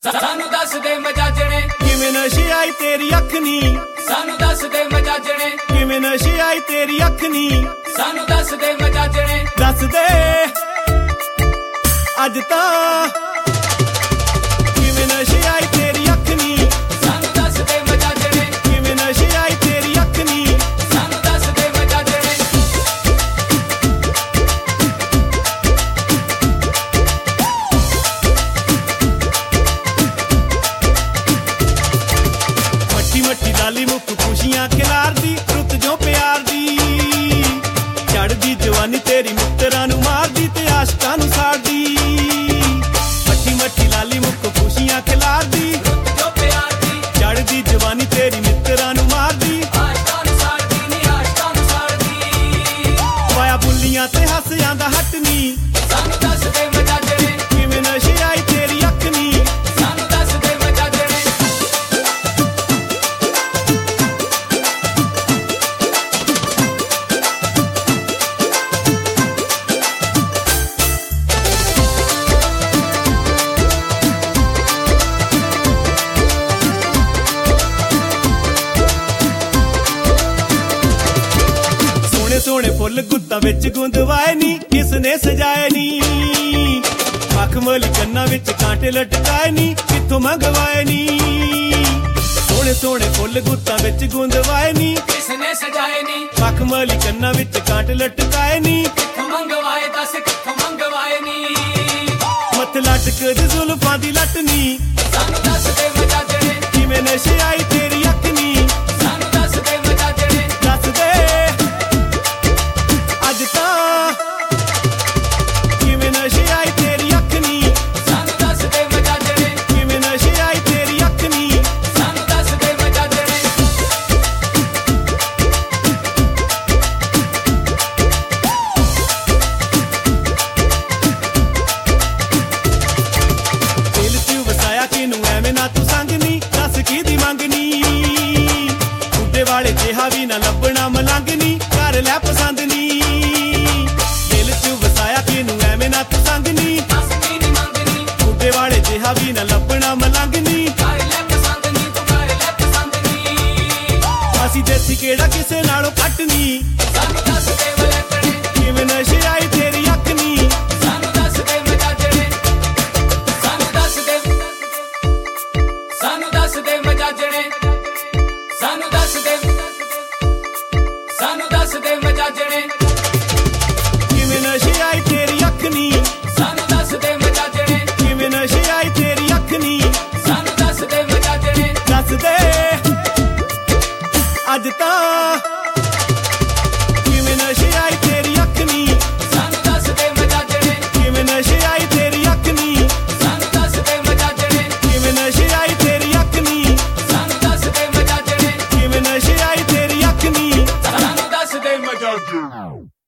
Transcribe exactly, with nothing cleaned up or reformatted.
सानू दस दे मजाजणे किवें नशे आई तेरी अख नी, सानू दस दे मजाजणे किवें नशे आई तेरी अख नी, सानू दस दे मजाजणे दस दे अज तां किवें नशे आई तेरी अख नी, सानू दस दे मजाजणे किवें नशे आई तेरी अख नी, सानू दस दे मजाजणे मट्टी मट्टी लाली मुख खुशियां खिलार दी, रुत जो प्यार दी चढ़दी जवानी तेरी मित्तरां नू मार दी ते आशकां नू साड़ दी। मट्टी मट्टी लाली मुख खुशियां खिलार दी, जो प्यार दी चढ़दी जवानी तेरी मित्तरां नू मार दी, आशकां नू साड़ दी नी आशकां नू साड़ दी। वाया बुल्लियां ते हसियां दा हट नी, सानू दस दे मजाजणे किवें नशे आई तेरी अख नी, सानू दस दे मजाजणे सोने फुल गुत्ता विच गुंदवाए नी, किसने सजाए नी मखमली कन्ना विच कांटे लटकाए नी, किथों मंगवाए नी। सोने सोने फुल गुत्ता विच गुंदवाए नी, किसने सजाए नी मखमली कन्ना विच कांटे लटकाए नी, किथों मंगवाए दस किथों मंगवाए नी। मत लटक जुल्फां दी लट नी, सानू दस दे मजाजणे किवें नशे आई तेरी अख नी, सानू दस दे मजाजणे दस दे अज तां किवें नशे आई तेरी अख नी, सानू दस दे मजाजणे किवें नशे आई तेरी अख नी, सानू दस दे मजाजणे दिल च वसाया किनू एवें ना तू संगनी, दस किहदी मंगनी बुड्ढे वाले जिहा भी ना लभना मलंगनी, कर लै पसंद नी। दिल च वसाया किनू एवें ना तू संगनी, दस की नी मंगनी बुड्ढे वाले जिहा भी ना लभना मलंगनी, कर ले पसंद नी तू कर ले पसंद नी। असी देसी केड़ा किसे नालों घट नी, सानू दस दे वलैतणे किवें नशे आई तेरी अख नी, सानू दस दे मजाजणे सानू दस दे सानू दस दे मजाजणे सानू दस दे सानू दस दे मजाजणे किवें नशे आई तेरी अख नी, सानू दस दे मजाजणे किवें नशे आई तेरी अख नी, सानू दस दे मजाजणे दस दे अज तां किवें नशे आई तेरी अख नी, सानू दस दे मजाजणे किवें नशे आई तेरी अख नी, सानू दस दे मजाजणे किवें नशे आई तेरी अख नी, सानू दस दे मजाजणे किवें नशे आई तेरी अख नी। सानू दस दे मजाजणे।